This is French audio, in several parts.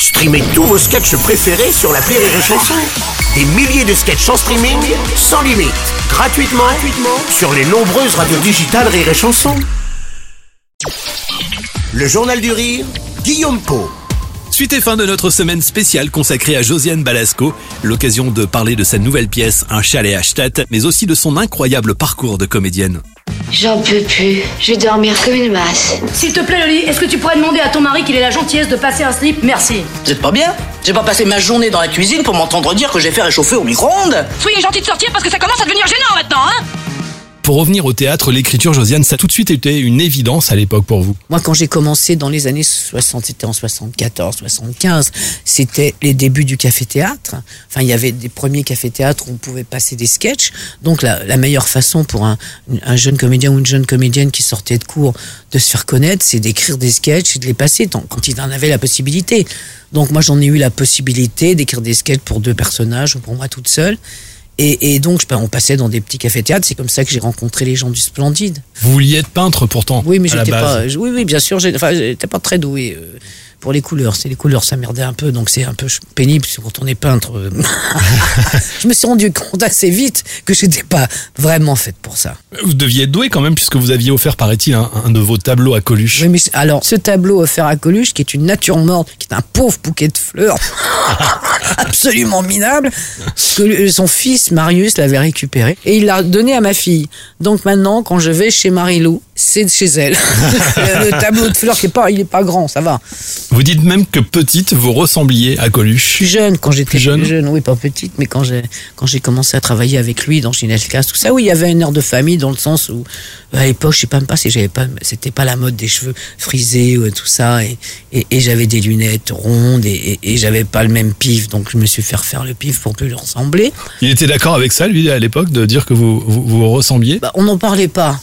Streamez tous vos sketchs préférés sur l'appli Rire et Chanson. Des milliers de sketchs en streaming, sans limite, gratuitement sur les nombreuses radios digitales Rire et Chanson. Le Journal du Rire, Guillaume Pau. Suite et fin de notre semaine spéciale consacrée à Josiane Balasco, l'occasion de parler de sa nouvelle pièce Un chalet à Stade, mais aussi de son incroyable parcours de comédienne. J'en peux plus, je vais dormir comme une masse. S'il te plaît Loli, est-ce que tu pourrais demander à ton mari qu'il ait la gentillesse de passer un slip? Merci. Vous êtes pas bien? J'ai pas passé ma journée dans la cuisine pour m'entendre dire que j'ai fait réchauffer au micro-ondes. Soyez gentil de sortir parce que ça commence à devenir gênant maintenant, hein. Pour revenir au théâtre, l'écriture, Josiane, ça a tout de suite été une évidence à l'époque pour vous. Moi, quand j'ai commencé dans les années 60, c'était en 74, 75, c'était les débuts du café-théâtre. Enfin, il y avait des premiers cafés-théâtres où on pouvait passer des sketchs. Donc, la meilleure façon pour un jeune comédien ou une jeune comédienne qui sortait de cours de se faire connaître, c'est d'écrire des sketchs et de les passer quand il en avait la possibilité. Donc, moi, j'en ai eu la possibilité d'écrire des sketchs pour 2 personnages ou pour moi toute seule. Et donc, on passait dans des petits cafés-théâtres. C'est comme ça que j'ai rencontré les gens du Splendide. Vous vouliez être peintre pourtant. Oui, mais à la j'étais base. pas. Oui, bien sûr. J'étais pas très doué pour les couleurs. C'est les couleurs, ça merdait un peu. Donc c'est un peu pénible parce que quand on est peintre. Je me suis rendu compte assez vite que j'étais pas vraiment faite pour ça. Vous deviez être doué quand même puisque vous aviez offert, paraît-il, un de vos tableaux à Coluche. Oui, mais alors ce tableau offert à Coluche, qui est une nature morte, qui est un pauvre bouquet de fleurs, absolument minable, que son fils Marius l'avait récupéré et il l'a donné à ma fille. Donc maintenant, quand je vais chez Marie-Lou, c'est chez elle. Le tableau de fleurs il est pas grand, ça va. Vous dites même que petite, vous ressembliez à Coluche. Plus jeune, quand j'étais plus jeune, oui, pas petite, mais quand j'ai commencé à travailler avec lui dans Ginelcas, tout ça, oui, il y avait une air de famille dans le sens où, à l'époque, je sais pas même pas si c'était pas la mode des cheveux frisés ou tout ça, et j'avais des lunettes rondes et j'avais pas le même pif, donc je me suis fait refaire le pif pour plus lui ressembler. Il était d'accord avec ça, lui, à l'époque, de dire que vous ressembliez? On n'en parlait pas.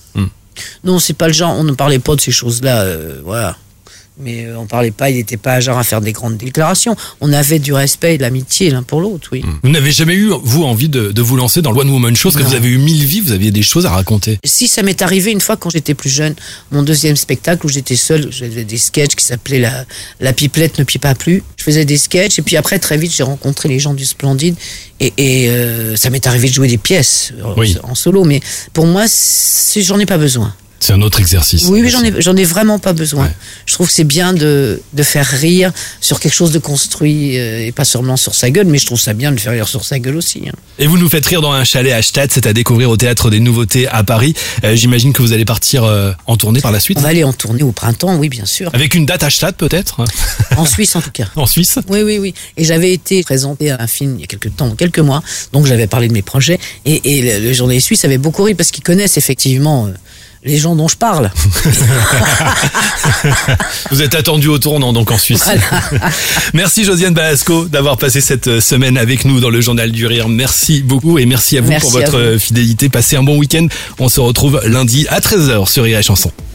Non, c'est pas le genre, on ne parlait pas de ces choses-là, voilà. Mais on parlait pas, il n'était pas genre à faire des grandes déclarations. On avait du respect et de l'amitié l'un pour l'autre, oui. Vous n'avez jamais eu, vous, envie de vous lancer dans le One Woman Show, parce que vous avez eu 1000 vies, vous aviez des choses à raconter. Si, ça m'est arrivé une fois quand j'étais plus jeune, mon deuxième spectacle où j'étais seule, j'avais des sketchs qui s'appelaient La pipelette ne pipa plus. Je faisais des sketchs et puis après, très vite, j'ai rencontré les gens du Splendide et ça m'est arrivé de jouer des pièces en solo, mais pour moi, j'en ai pas besoin. C'est un autre exercice. Oui, mais j'en ai vraiment pas besoin. Ouais. Je trouve que c'est bien de faire rire sur quelque chose de construit et pas seulement sur sa gueule, mais je trouve ça bien de faire rire sur sa gueule aussi. Hein. Et vous nous faites rire dans Un chalet à Stade, c'est à découvrir au Théâtre des Nouveautés à Paris. J'imagine que vous allez partir en tournée par la suite. On va aller en tournée au printemps, oui, bien sûr. Avec une date à Stade peut-être? En Suisse en tout cas. En Suisse? Oui. Et j'avais été présenté à un film il y a quelques mois, donc j'avais parlé de mes projets et le journaliste suisse avait beaucoup ri parce qu'ils connaissent effectivement... les gens dont je parle. Vous êtes attendu au tournant donc en Suisse. Voilà. Merci Josiane Balasco d'avoir passé cette semaine avec nous dans le Journal du Rire. Merci beaucoup et merci à vous pour votre fidélité. Passez un bon week-end. On se retrouve lundi à 13h sur Rire et Chanson.